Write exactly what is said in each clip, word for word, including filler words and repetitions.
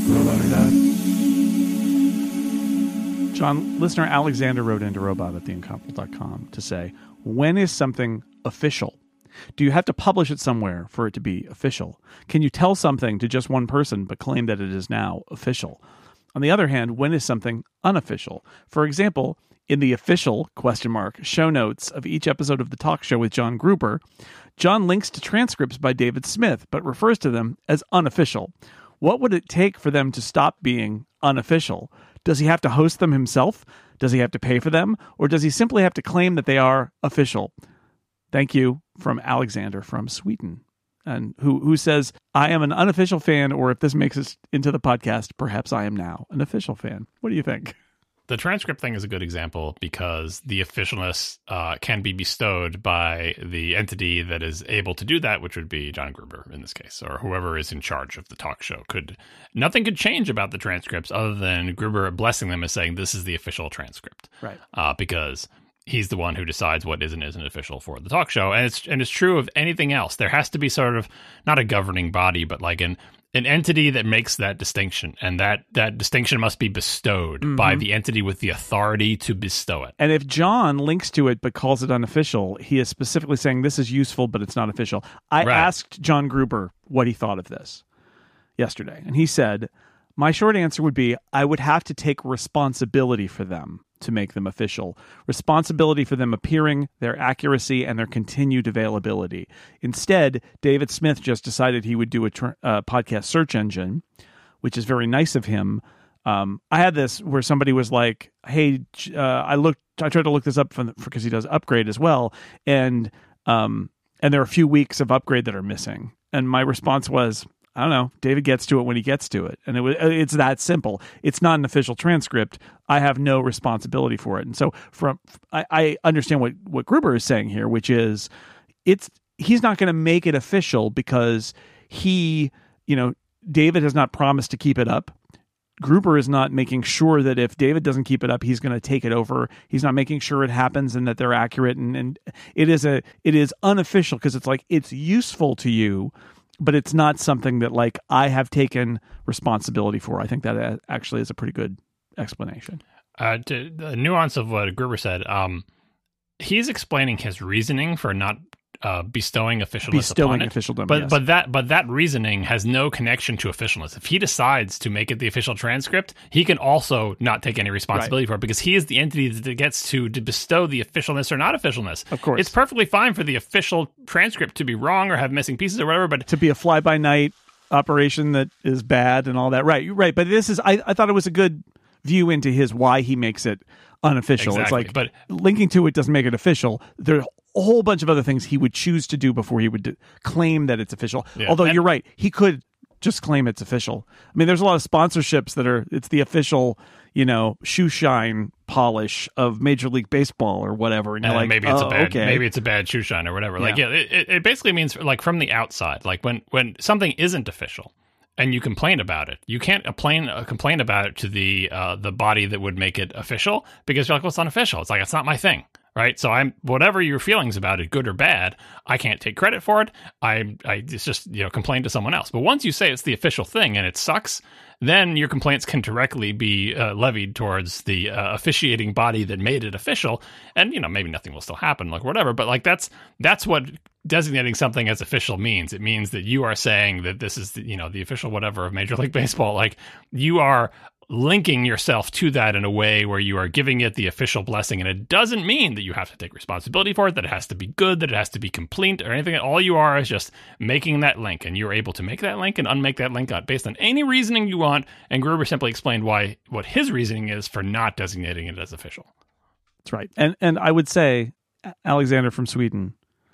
John, listener Alexander wrote into robot at the incomparable dot com to say, when is something official? Do you have to publish it somewhere for it to be official? Can you tell something to just one person but claim that it is now official? On the other hand, when is something unofficial? For example, in the official question mark show notes of each episode of The Talk Show with John Gruber, John links to transcripts by David Smith but refers to them as unofficial. What would it take for them to stop being unofficial? Does he have to host them himself? Does he have to pay for them? Or does he simply have to claim that they are official? Thank you from Alexander from Sweden, and who who says, I am an unofficial fan, or if this makes it into the podcast, perhaps I am now an official fan. What do you think? The transcript thing is a good example because the officialness uh, can be bestowed by the entity that is able to do that, which would be John Gruber in this case, or whoever is in charge of the talk show. Could nothing could change about the transcripts other than Gruber blessing them as saying this is the official transcript, right? Uh, because he's the one who decides what is and isn't official for the talk show, and it's and it's true of anything else. There has to be sort of not a governing body, but like an an entity that makes that distinction, and that, that distinction must be bestowed mm-hmm. by the entity with the authority to bestow it. And if John links to it but calls it unofficial, he is specifically saying this is useful, but it's not official. I right. asked John Gruber what he thought of this yesterday, and he said, my short answer would be I would have to take responsibility for them to make them official. Responsibility for them appearing, their accuracy, and their continued availability. Instead, David Smith just decided he would do a tr- uh, podcast search engine, which is very nice of him. Um, I had this where somebody was like, hey, uh, I looked, I tried to look this up for because he does Upgrade as well, and um, and there are a few weeks of Upgrade that are missing. And my response was, I don't know. David gets to it when he gets to it. And it was, it's that simple. It's not an official transcript. I have no responsibility for it. And so from I, I understand what, what Gruber is saying here, which is it's he's not going to make it official because he, you know, David has not promised to keep it up. Gruber is not making sure that if David doesn't keep it up, he's going to take it over. He's not making sure it happens and that they're accurate. And, and it is a it is unofficial because it's like it's useful to you, but it's not something that like I have taken responsibility for. I think that actually is a pretty good explanation. Uh, to the nuance of what Gruber said, um, he's explaining his reasoning for not uh, bestowing officialness bestowing upon it. officialdom, but yes. but that but that reasoning has no connection to officialness. If he decides to make it the official transcript, he can also not take any responsibility right. for it because he is the entity that gets to, to bestow the officialness or not officialness. Of course, it's perfectly fine for the official transcript to be wrong or have missing pieces or whatever, but to be a fly by night operation that is bad and all that. Right, right. But this is I, I thought it was a good view into his why he makes it unofficial. Exactly, it's like, but linking to it doesn't make it official. There are a whole bunch of other things he would choose to do before he would do, claim that it's official. Yeah. Although and, you're right, he could just claim it's official. I mean, there's a lot of sponsorships that are, it's the official, you know, shoe shine polish of Major League Baseball or whatever. And you're and like, maybe it's oh, a bad, okay. maybe it's a bad shoe shine or whatever. Yeah. Like, yeah, it, it basically means like from the outside, like when, when something isn't official, and you complain about it, you can't complain uh, complain about it to the uh, the body that would make it official because you're like, well, it's unofficial. It's like, it's not my thing, right? So I'm whatever your feelings about it, good or bad, I can't take credit for it. I I it's just you know complain to someone else. But once you say it's the official thing and it sucks, then your complaints can directly be uh, levied towards the uh, officiating body that made it official, and you know maybe nothing will still happen, like whatever. But like that's that's what designating something as official means. It means that you are saying that this is the, you know the official whatever of Major League Baseball. Like you are linking yourself to that in a way where you are giving it the official blessing, and it doesn't mean that you have to take responsibility for it, that it has to be good, that it has to be complete or anything. All you are is just making that link, and you're able to make that link and unmake that link based on any reasoning you want. And Gruber simply explained why what his reasoning is for not designating it as official. That's right. And and I would say, Alexander from Sweden,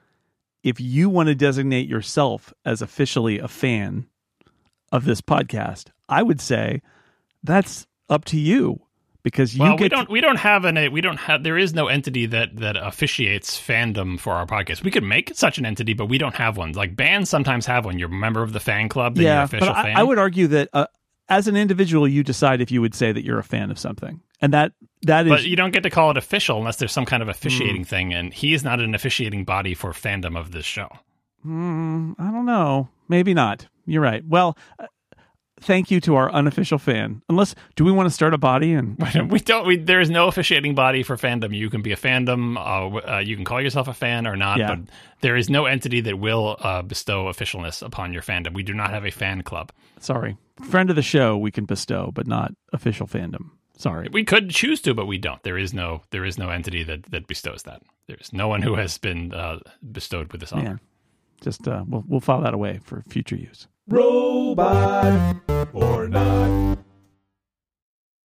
if you want to designate yourself as officially a fan of this podcast, I would say that's up to you because you well, get we don't to- we don't have an we don't have there is no entity that that officiates fandom for our podcast. We could make such an entity, but we don't have one. Like bands sometimes have one. You're a member of the fan club, then yeah, you're official but I, fan. I would argue that uh, as an individual, you decide if you would say that you're a fan of something, and that that is. But you don't get to call it official unless there's some kind of officiating mm. thing, and he is not an officiating body for fandom of this show. Mm, I don't know. Maybe not. You're right. Well, uh, thank you to our unofficial fan. Unless, do we want to start a body? And we don't. We, there is no officiating body for fandom. You can be a fandom. Uh, uh, you can call yourself a fan or not. Yeah. But there is no entity that will uh, bestow officialness upon your fandom. We do not have a fan club. Sorry, friend of the show we can bestow, but not official fandom. Sorry. We could choose to, but we don't. There is no. There is no entity that, that bestows that. There's no one who has been uh, bestowed with this honor. Yeah. Just uh, we'll we'll file that away for future use. Robot or not.